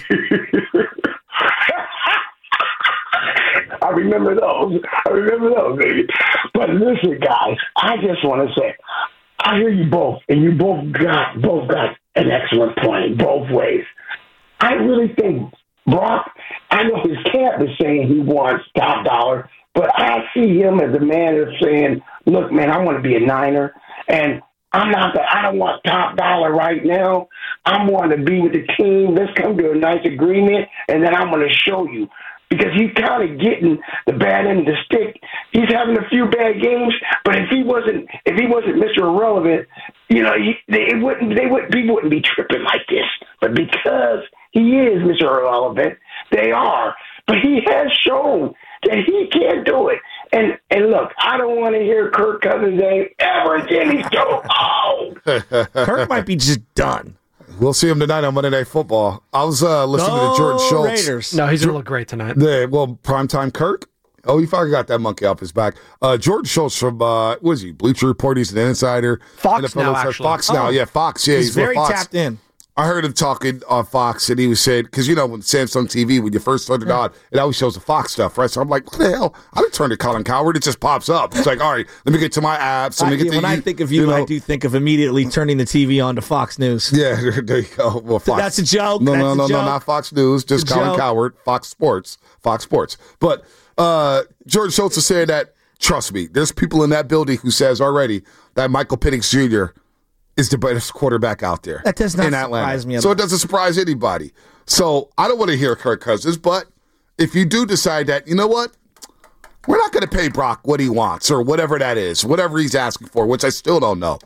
I remember those. I remember those, baby. But listen, guys, I just want to say, I hear you both, and you both got both got an excellent point both ways. I really think Brock, I know his camp is saying he wants top dollar, but I see him as a man that's saying, look, man, I want to be a Niner, and I'm not. I don't want top dollar right now. I want to be with the team. Let's come to a nice agreement, and then I'm going to show you. Because he's kind of getting the bad end of the stick. He's having a few bad games, but if he wasn't, if he wasn't Mister Irrelevant, you know, he, they wouldn't, they would, people wouldn't be tripping like this. But because he is Mister Irrelevant, they are. But he has shown that he can do it. And and look, I don't want to hear Kirk Cousins name ever again. He's too old. Kirk might be just done. We'll see him tonight on Monday Night Football. I was uh, listening Go to Jordan Schultz. Raiders. No, he's going to look great tonight. The, well, primetime Kirk? Oh, he finally got that monkey off his back. Uh, Jordan Schultz from, uh, what is he, Bleacher Report, he's an insider. Fox now, actually. Fox now, oh. yeah, Fox. Yeah, he's, he's very Fox. tapped in. I heard him talking on Fox, and he was saying, because, you know, when Samsung T V, when you first turn it on, it always shows the Fox stuff, right? So I'm like, what the hell? I didn't turn to Colin Cowherd. It just pops up. It's like, all right, let me get to my apps. Let me get I, to when you, I think of you, you know, I do think of immediately turning the T V on to Fox News. Yeah, there you go. Well, Fox. That's a joke. No, That's no, a no, joke. no, not Fox News. Just a Colin joke. Cowherd, Fox Sports, Fox Sports. But uh, George Schultz is saying that, trust me, there's people in that building who says already that Michael Penix Junior is the best quarterback out there. That does not in Atlanta. surprise me at So all. it doesn't surprise anybody. So I don't want to hear Kirk Cousins, but if you do decide that, you know what? We're not going to pay Brock what he wants or whatever that is, whatever he's asking for, which I still don't know.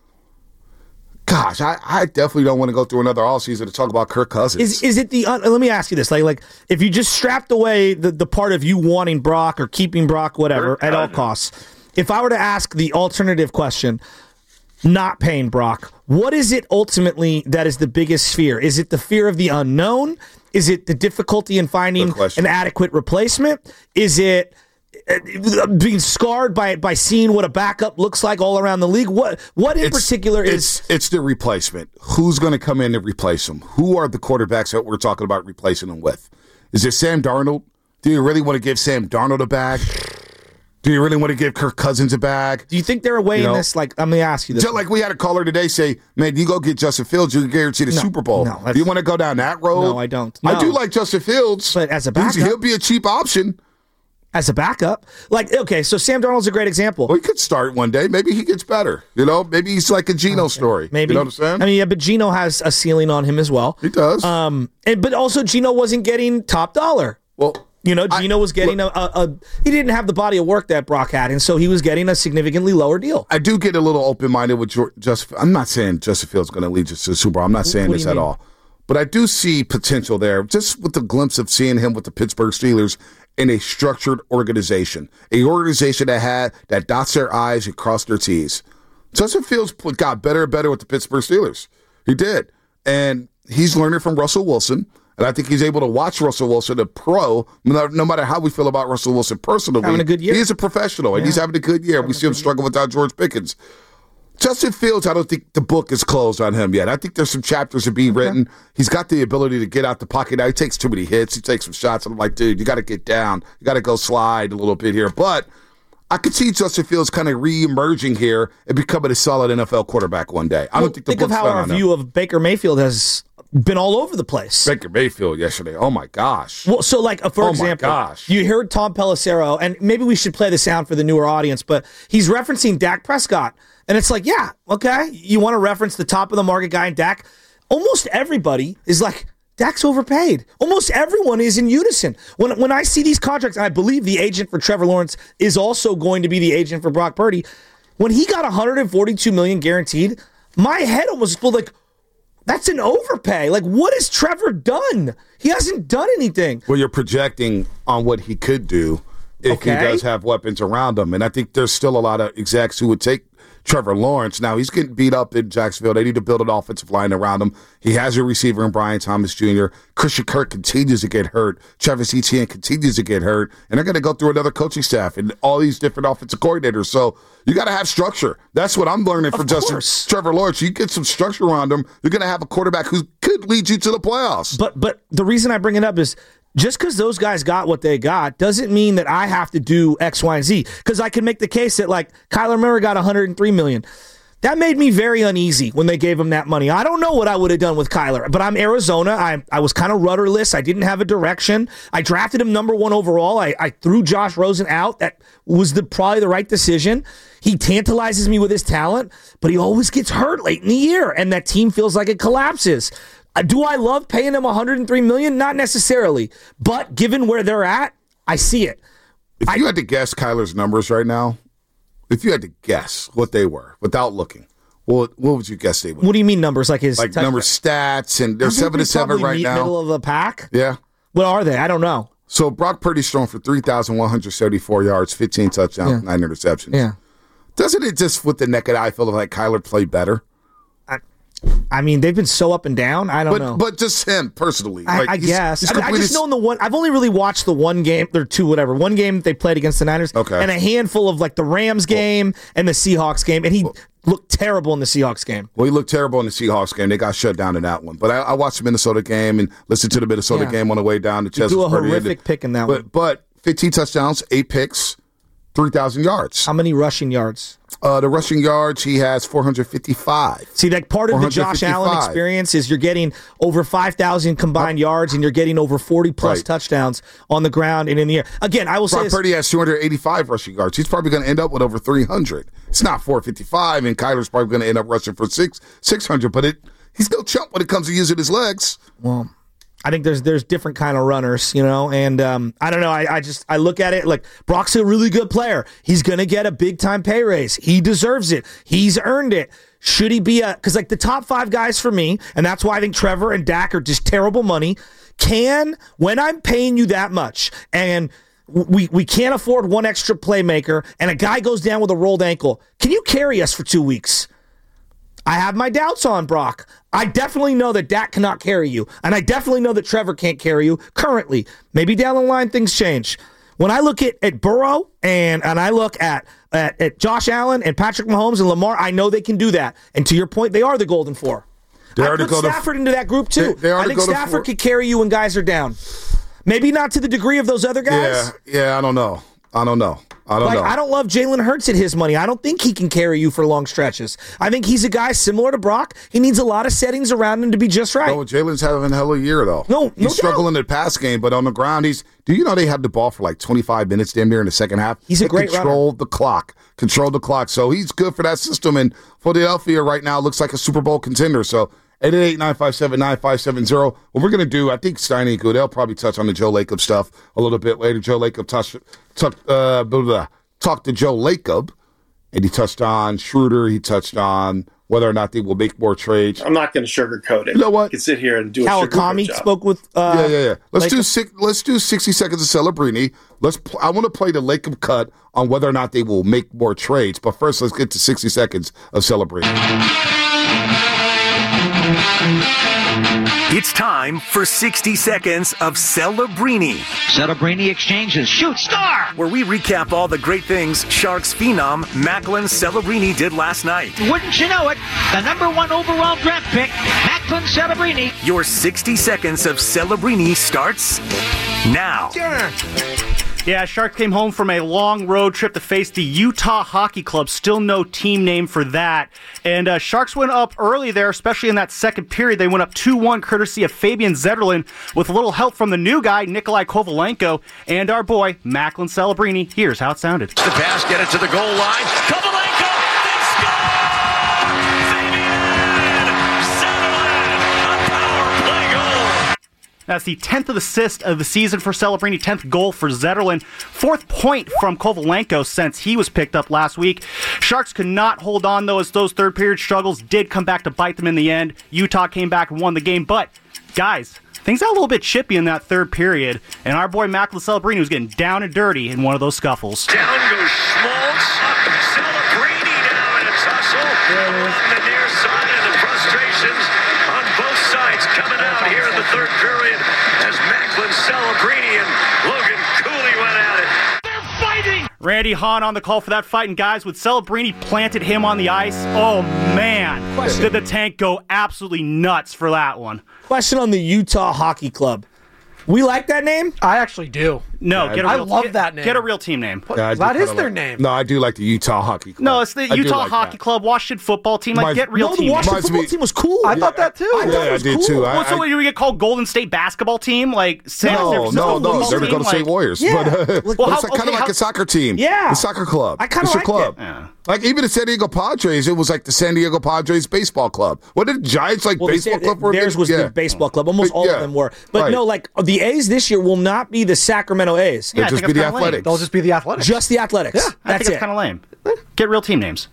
Gosh, I, I definitely don't want to go through another offseason to talk about Kirk Cousins. Is is it the? Uh, let me ask you this: like, like if you just strapped away the, the part of you wanting Brock or keeping Brock, whatever, at all costs. If I were to ask the alternative question, not paying Brock, what is it ultimately that is the biggest fear? Is it the fear of the unknown? Is it the difficulty in finding an adequate replacement? Is it being scarred by by seeing what a backup looks like all around the league? What what in It's- particular is it's it's the replacement? Who's going to come in and replace him? Who are the quarterbacks that we're talking about replacing him with? Is it Sam Darnold? Do you really want to give Sam Darnold a bag? Do you really want to give Kirk Cousins a bag? Do you think they're weighing You know? this? Like, I'm going to ask you this. Just like we had a caller today say, man, you go get Justin Fields, you can guarantee the No, Super Bowl. no, do you want to go down that road? No, I don't. I No. do like Justin Fields. But as a He's- backup- he'll be a cheap option. As a backup, like, okay, so Sam Darnold's a great example. Well, he could start one day. Maybe he gets better. You know, maybe he's like a Geno story. Maybe. You know what I'm saying? I mean, yeah, but Geno has a ceiling on him as well. He does. Um, and but also Geno wasn't getting top dollar. Well, you know, Geno was getting a, a, a he didn't have the body of work that Brock had, and so he was getting a significantly lower deal. I do get a little open minded with George, just. I'm not saying Justin Fields is going to lead us to the Super Bowl. I'm not saying What do this you at mean? all. But I do see potential there, just with the glimpse of seeing him with the Pittsburgh Steelers in a structured organization, a organization that had that dots their I's and cross their T's. Justin Fields got better and better with the Pittsburgh Steelers. He did, and he's learning from Russell Wilson. And I think he's able to watch Russell Wilson, a pro, no, no matter how we feel about Russell Wilson personally. Having a good year. He is a professional, and Yeah. he's having a good year. We see him struggle without George Pickens. Justin Fields, I don't think the book is closed on him yet. I think there's some chapters to be written. He's got the ability to get out the pocket. Now, he takes too many hits. He takes some shots. And I'm like, dude, you got to get down. You got to go slide a little bit here. But I could see Justin Fields kind of re-emerging here and becoming a solid N F L quarterback one day. I Well, don't think the think of book's how done our on him. view of Baker Mayfield has been all over the place. Baker Mayfield yesterday. Oh, my gosh. Well, so like uh, for Oh, my example, gosh. you heard Tom Pelissero, and maybe we should play the sound for the newer audience, but he's referencing Dak Prescott, and it's like, yeah, okay, you want to reference the top of the market guy in Dak. Almost everybody is like, Dak's overpaid. Almost everyone is in unison. When when I see these contracts, and I believe the agent for Trevor Lawrence is also going to be the agent for Brock Purdy. When he got one hundred forty-two million dollars guaranteed, my head almost exploded. Like, that's an overpay. Like, what has Trevor done? He hasn't done anything. Well, you're projecting on what he could do if Okay. he does have weapons around him. And I think there's still a lot of execs who would take Trevor Lawrence. Now, he's getting beat up in Jacksonville. They need to build an offensive line around him. He has a receiver in Brian Thomas Junior Christian Kirk continues to get hurt. Travis Etienne continues to get hurt. And they're going to go through another coaching staff and all these different offensive coordinators. So you got to have structure. That's what I'm learning from Justin Trevor Lawrence. You get some structure around him, you're going to have a quarterback who could lead you to the playoffs. But but the reason I bring it up is just because those guys got what they got doesn't mean that I have to do X, Y, and Z. Because I can make the case that, like, Kyler Murray got one hundred three million dollars. That made me very uneasy when they gave him that money. I don't know what I would have done with Kyler, but I'm Arizona. I I was kind of rudderless. I didn't have a direction. I drafted him number one overall. I, I threw Josh Rosen out. That was the probably the right decision. He tantalizes me with his talent, but he always gets hurt late in the year, and that team feels like it collapses. Uh, Do I love paying him one hundred three million dollars? Not necessarily, but given where they're at, I see it. If you had to guess Kyler's numbers right now, if you had to guess what they were without looking, what what would you guess they would? What do you mean numbers? Like his like touch- number stats, and they're I think seven to seven probably right meet now. Middle of the pack. Yeah. What are they? I don't know. So Brock Purdy's thrown for three thousand one hundred seventy-four yards, fifteen touchdowns, Yeah. nine interceptions. Yeah. Doesn't it just with the naked eye feel like Kyler played better? I mean, they've been so up and down. I don't But know. but just him personally. I, Like, I he's- guess. he's I, mean, I completed- just know in the one. I've only really watched the one game, or two, whatever. One game they played against the Niners, Okay. and a handful of like the Rams game and the Seahawks game. And he looked terrible in the Seahawks game. Well, he looked terrible in the Seahawks game. They got shut down in that one. But I, I watched the Minnesota game and listened to the Minnesota Yeah. game on the way down to You Chester. do a horrific pick in that but, one. But fifteen touchdowns, eight picks, three thousand yards. How many rushing yards? Uh, the rushing yards, he has four hundred fifty-five. See, like part of the Josh Allen four hundred fifty-five. experience is you're getting over five thousand combined yards and you're getting over forty plus Right. touchdowns on the ground and in the air. Again, I will say Brock this, Purdy has two hundred eighty-five rushing yards. He's probably going to end up with over three hundred. It's not four fifty-five, and Kyler's probably going to end up rushing for six six hundred. But it he's no chump when it comes to using his legs. well, I think there's there's different kind of runners, you know, and um, I don't know. I, I just I look at it like Brock's a really good player. He's gonna get a big time pay raise. He deserves it. He's earned it. Should he be a? Because like the top five guys for me, and that's why I think Trevor and Dak are just terrible money. Can when I'm paying you that much and we we can't afford one extra playmaker and a guy goes down with a rolled ankle, can you carry us for two weeks? I have my doubts on Brock. I definitely know that Dak cannot carry you, and I definitely know that Trevor can't carry you currently. Maybe down the line things change. When I look at, at Burrow and, and I look at, at at Josh Allen and Patrick Mahomes and Lamar, I know they can do that. And to your point, they are the Golden Four. They I are the put Golden- Stafford into that group too. They- they are I the think Golden Stafford Four. could carry you when guys are down. Maybe not to the degree of those other guys. Yeah, yeah, I don't know. I don't know. I don't like, know. I don't love Jalen Hurts at his money. I don't think he can carry you for long stretches. I think he's a guy similar to Brock. He needs a lot of settings around him to be just right. No, Jalen's having a hell of a year, though. No, no he's struggling in the pass game, but on the ground, he's. Do you know they had the ball for like twenty-five minutes damn near in the second half? He's a They great controlled the clock, controlled the clock. So he's good for that system. And Philadelphia right now looks like a Super Bowl contender. So eight eight eight, nine five seven, nine five seven zero. What we're gonna do, I think Steiny good. They'll probably touch on the Joe Lacob stuff a little bit later. Joe Lacob touched, touched, uh, blah, blah, talked to Joe Lacob, and he touched on Schroeder. He touched on whether or not they will make more trades. I'm not going to sugarcoat it. You know what? You can sit here and do a sugarcoat Kawakami job. spoke with. Uh, yeah, yeah, yeah. Let's Lacob. do six, let's do sixty seconds of Celebrini. Let's. Pl- I want to play the Lacob cut on whether or not they will make more trades. But first, let's get to sixty seconds of Celebrini. It's time for sixty seconds of Celebrini. Celebrini exchanges. Shoot, star! Where we recap all the great things Sharks phenom Macklin Celebrini did last night. Wouldn't you know it? The number one overall draft pick, Macklin Celebrini. Your sixty seconds of Celebrini starts now. Yeah, Sharks came home from a long road trip to face the Utah Hockey Club. Still no team name for that. And uh, Sharks went up early there, especially in that second period. They went up two one courtesy of Fabian Zetterlund with a little help from the new guy, Nikolai Kovalenko, and our boy, Macklin Celebrini. Here's how it sounded. The pass, get it to the goal line. Kovalenko, they score! Fabian Zetterlund, a power play goal. That's the tenth assist of the season for Celebrini, tenth goal for Zetterlund, fourth point from Kovalenko since he was picked up last week. Sharks could not hold on, though, as those third period struggles did come back to bite them in the end. Utah came back and won the game, but, guys, things got a little bit chippy in that third period, and our boy Macklin Celebrini was getting down and dirty in one of those scuffles. Down goes Schmaltz. Celebrini now in a tussle along the near side, and the frustrations on both sides coming out here in the third period as Macklin Celebrini and Logan Cooley went at it. They're fighting! Randy Hahn on the call for that fight, and guys, when Celebrini planted him on the ice, oh man, Question. did the tank go absolutely nuts for that one. Question on the Utah Hockey Club. We like that name? I actually do. No, Yeah, get a I real, love get, that name. Get a real team name. Yeah, I do That is kinda their like- name. No, I do like the Utah Hockey Club. No, it's the I do Utah like Hockey that. Club, Washington football team. Like, Reminds- get real No, team the names. Washington Reminds football me- team was cool. I thought that too. I thought Yeah, it I was did cool. too. I- Well, so you get called Golden State basketball team, like San No, Francisco no, no. football They're the team, Golden State like- Warriors. Yeah. But, uh, Well, it's how- like, kind okay, of like how- a soccer team. Yeah. The soccer club. I kinda It's your like club. it. Yeah. Like even the San Diego Padres, it was like the San Diego Padres baseball club. What did the Giants like Well, they baseball said club? for theirs was yeah. the baseball club. Almost But, all yeah. of them were. But Right. no, like the A's this year will not be the Sacramento A's. Yeah, They'll I just think be it's the kinda lame. Athletics. They'll just be the Athletics. Just the Athletics. Yeah, I That's think it's it. kind of lame. Get real team names.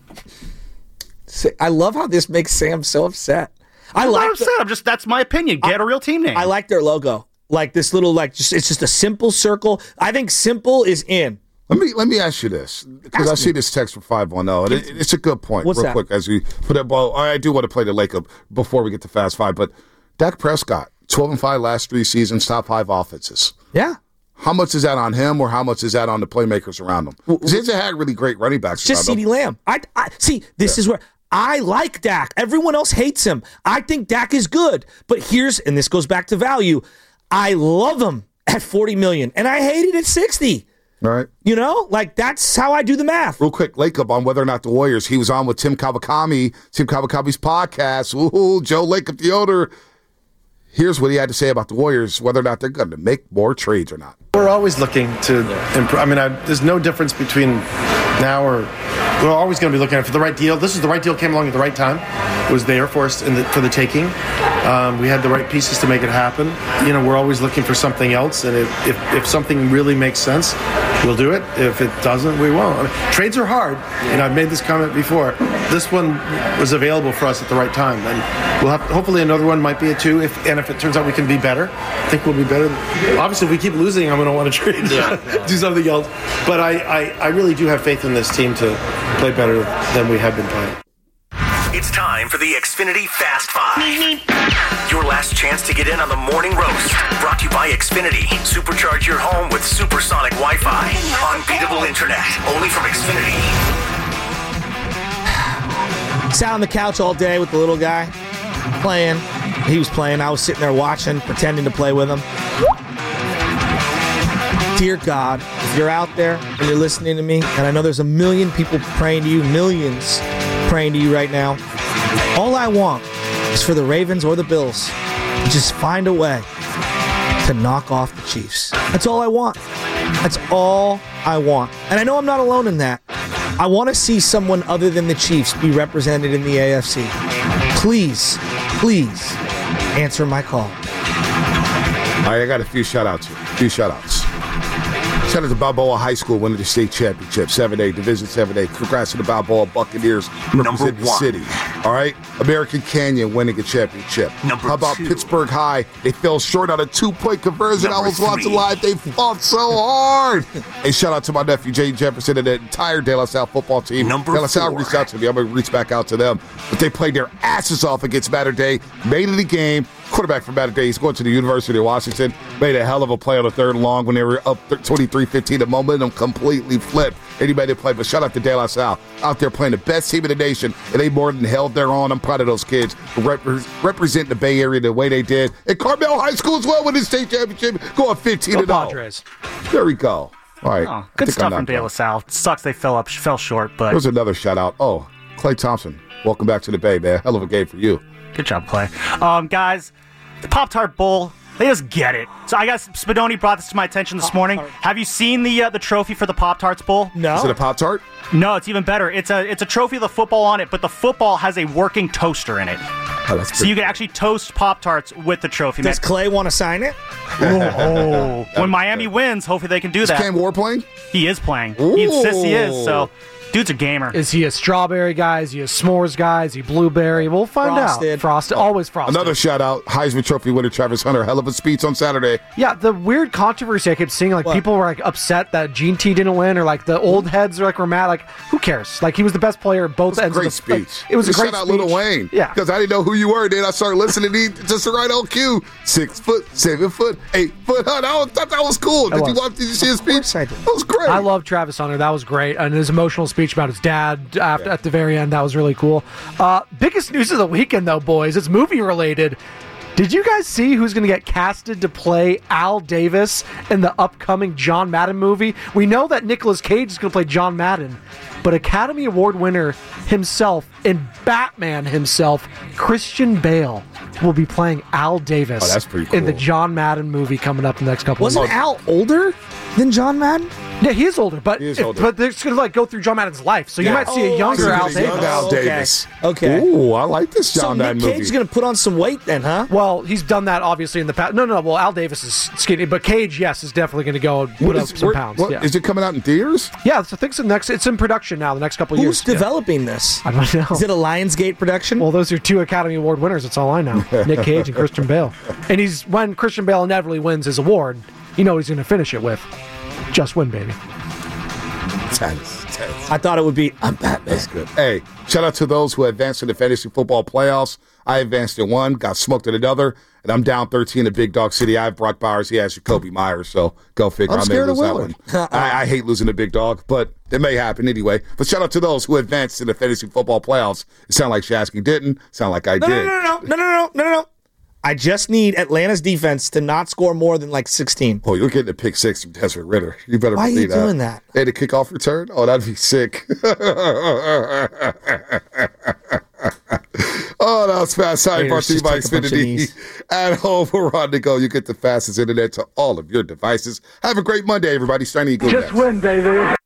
I love how this makes Sam so upset. I I'm like not upset. I'm just that's my opinion. Get a real team name. I like their logo. Like this little like just it's just a simple circle. I think simple is in. Let me let me ask you this because I see this text from five one zero. And it, it's a good point. What's real that? quick as we put it. Well, I do want to play the Lake Up before we get to Fast Five, but Dak Prescott, twelve and five last three seasons, top five offenses. Yeah. How much is that on him, or how much is that on the playmakers around him? Because he's had really great running backs. It's just around him. CeeDee Lamb. I, I see. This Yeah. is where I like Dak. Everyone else hates him. I think Dak is good. But here's, and this goes back to value, I love him at forty million dollars, and I hate it at sixty. All right. You know, like that's how I do the math. Real quick, Lacob on whether or not the Warriors. He was on with Tim Kawakami, Tim Kawakami's podcast. Ooh, Joe Lacob, the owner. Here's what he had to say about the Warriors, whether or not they're going to make more trades or not. We're always looking to improve. I mean, I, there's no difference between now or we're always going to be looking at for the right deal. This is the right deal came along at the right time. It was there for us in the, for the taking. Um, we had the right pieces to make it happen. You know, we're always looking for something else, and if, if, if something really makes sense, we'll do it. If it doesn't, we won't. I mean, trades are hard. You know, I've made this comment before. This one was available for us at the right time, and we'll have hopefully another one might be a two. If and if it turns out we can be better, I think we'll be better. Obviously, if we keep losing, I'm going to want to trade, yeah. do something else. But I, I, I really do have faith in this team to play better than we have been playing. It's time for the Xfinity Fast Five. Your last chance to get in on the morning roast. Brought to you by Xfinity. Supercharge your home with supersonic Wi-Fi. Unbeatable internet. Only from Xfinity. Sat on the couch all day with the little guy. Playing. He was playing. I was sitting there watching, pretending to play with him. Dear God, if you're out there and you're listening to me, and I know there's a million people praying to you, millions praying to you right now, all I want is for the Ravens or the Bills to just find a way to knock off the Chiefs. That's all I want. That's all I want. And I know I'm not alone in that. I want to see someone other than the Chiefs be represented in the A F C. Please, please answer my call. All right, I got a few shout-outs here. A few shout-outs. Shout out to Balboa High School winning the state championship, seven A, Division seven A. Congrats to the Balboa Buccaneers representing the city. All right? American Canyon winning a championship. Number How about two. Pittsburgh High? They fell short on a two-point conversion. Number I was watching three. live. They fought so hard. Hey, shout out to my nephew, Jay Jefferson, and the entire De La Salle football team. Number De La Salle four. reached out to me. I'm going to reach back out to them. But they played their asses off against Mater Dei, made it a game. Quarterback for Mater Dei, he's going to the University of Washington, made a hell of a play on the third and long when they were up twenty-three fifteen. The momentum completely flipped. Anybody that played, but shout out to De La Salle out there playing the best team in the nation, and they more than held their own. I'm proud of those kids for rep- representing the Bay Area the way they did. And Carmel High School as well with the state championship, going fifteen and oh. Padres. There we go. All right. Oh, I good think stuff I'm from not De La done. Salle. Sucks they fell up, fell short, but There's another shout out. Oh, Clay Thompson. Welcome back to the Bay, man. Hell of a game for you. good job, Clay. Um, guys, the Pop-Tart Bowl, they just get it. So I guess Spadoni brought this to my attention this morning. Have you seen the uh, the trophy for the Pop-Tarts Bowl? No. Is it a Pop-Tart? No, it's even better. It's a it's a trophy with a football on it, but the football has a working toaster in it. Oh, that's so you can actually toast Pop-Tarts with the trophy. Does Clay want to sign it? Oh, when Miami wins, hopefully they can do Is that. Cam Ward playing? He is playing. He insists he is, so dude's a gamer. Is he a strawberry guy? Is he a s'mores guy? Is he blueberry? We'll find Frosted. out. Frosted. Always frosted. Another shout out, Heisman Trophy winner Travis Hunter. Hell of a speech on Saturday. Yeah, the weird controversy I kept seeing, like What? people were like upset that Gene T didn't win, or like the old heads are like were mad. Like, who cares? Like he was the best player at both It was a ends. great of the, like, speech. it was a Just great shout out speech. Lil Wayne. Yeah, Because I didn't know who you were. Then I started listening to you just the right on cue. Six foot, seven foot, eight foot. Huh? I thought that was cool. Did It you was. watch? Did you see his speech? I did. That was great. I love Travis Hunter. That was great, and his emotional speech about his dad after, at the very end. That was really cool. Uh, biggest news of the weekend, though, boys. It's movie related. Did you guys see who's going to get casted to play Al Davis in the upcoming John Madden movie? We know that Nicolas Cage is going to play John Madden, but Academy Award winner himself and Batman himself, Christian Bale, will be playing Al Davis Oh, that's pretty in the cool. John Madden movie coming up in the next couple Wasn't of months. Al older than John Madden? Yeah, he is older, but He is if- older. but they're just going to like go through John Madden's life, so you Yeah. might see a Oh, younger I see. Al Young Davis. Al Okay. Davis. Okay. Ooh, I like this John So Madden Nick movie. Cage is going to put on some weight then, huh? Well, he's done that obviously in the past. No, no, no. Well, Al Davis is skinny, but Cage, yes, is definitely going to go and put What up is- some where- pounds. what- yeah. Is it coming out in theaters? yeah, so I think it's in next. It's in production now. The next couple of Who's years. developing this? Yeah. I don't know. Is it a Lionsgate production? Well, those are two Academy Award winners. That's all I know. Nick Cage and Christian Bale. And he's when Christian Bale inevitably wins his award, you know what he's going to finish it with. Just win, baby. Tennis. Tennis. I thought it would be, I'm Batman. That's good. Hey, shout out to those who advanced in the fantasy football playoffs. I advanced in one, got smoked in another. and I'm down thirteen at Big Dog City. I have Brock Bowers. He has Jacoby Myers. So go figure. I'm I may scared of lose that Willard. one. I, I hate losing to Big Dog, but it may happen anyway. But shout out to those who advanced to the fantasy football playoffs. It sounded like Shasky didn't. Sound like I No, did. no, no, no, no, no, no, no, no, no. I just need Atlanta's defense to not score more than like sixteen. Oh, you're getting a pick six from Desmond Ritter. You better Why are you believe that. doing that? Hey, the kickoff return? Oh, that'd be sick. Oh, that was Fast Time brought to you by Xfinity. At home or on the go, you get the fastest internet to all of your devices. Have a great Monday, everybody. Starting to go Just win, baby.